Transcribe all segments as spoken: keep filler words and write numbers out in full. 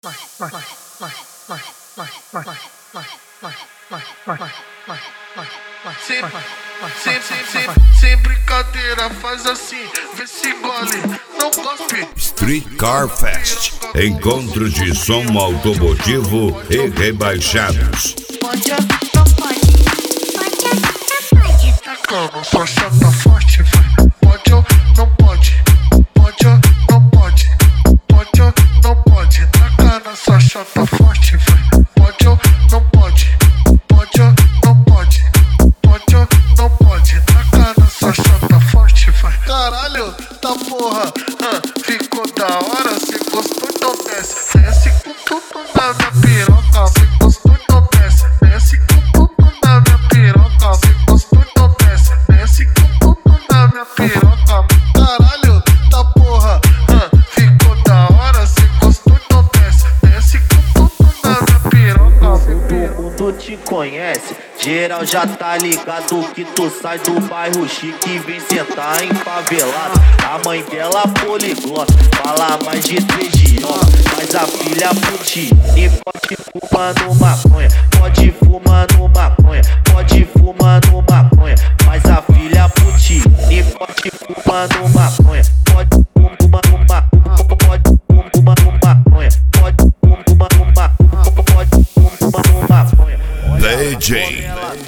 Sem, sem, sem, sem brincadeira, faz assim, vê se gole, não cospe. Street Car Fest, encontro de som automotivo e rebaixados. Pode, não pode, pode, não pode. Tacando sua chata forte, vai. Pode ou não pode, pode ou não pode, pode ou não pode. Tacando sua chata forte, vai. Pode ou não pode, pode ou não pode, pode ou não pode. Tacando sua chata forte, vai. Caralho, tá porra, ah, ficou da hora, cê gostou, então desce. Desce com tudo na minha piroca, cê gostou, então desce. Desce com tudo na minha piroca, cê gostou, então desce. Desce com tudo na minha piroca. Caralho, tá porra, ah, ficou da hora, cê gostou, então desce. Desce com tudo na minha piroca. Todo mundo te conhece, geral já tá ligado que tu sai do bairro chique e vem sentar em favelado. A mãe dela poliglota, fala mais de três idiomas, mas a filha putinha e pode fumar no maconha, pode fumar no maconha, pode fumar no maconha, mas a filha putinha e pode fumar no maconha, pode fumar no maconha, pode fumar no maconha, pode fumar no maconha, pode fumar no maconha. D J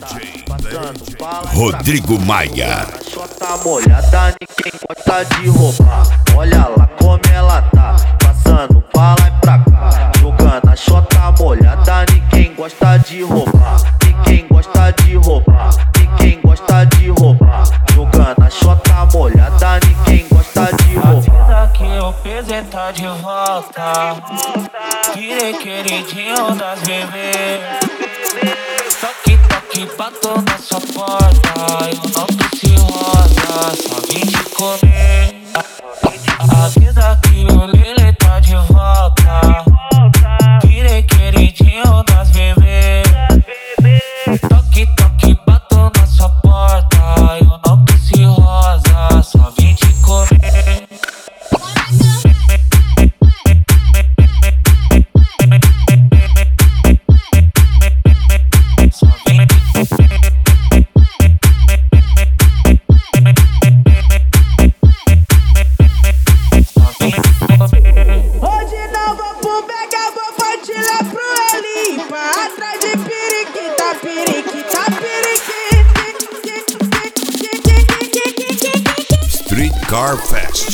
Rodrigo Maia. Só tá molhada, ninguém gosta de roubar. Olha lá como ela tá, passando pra lá e pra cá, jogando a chota molhada, ninguém gosta de roubar. Ninguém gosta de roubar, ninguém gosta de roubar, jogando a chota molhada, ninguém gosta de roubar. A vida que eu fiz tá de volta, virei queridinho das bebês. Toque, toque, bato na sua porta, eu não trouxe rosa, só vim te comer. A vida que eu lelê tá de volta, virei queridinho das bebês. Toque, toque, bato na sua porta, eu não trouxe rosa, só vim te comer. Hoje não vou pro Mega, vou partilhar pro Elipa. Atrás de periquita, periquita, periquita. Street Car Fest,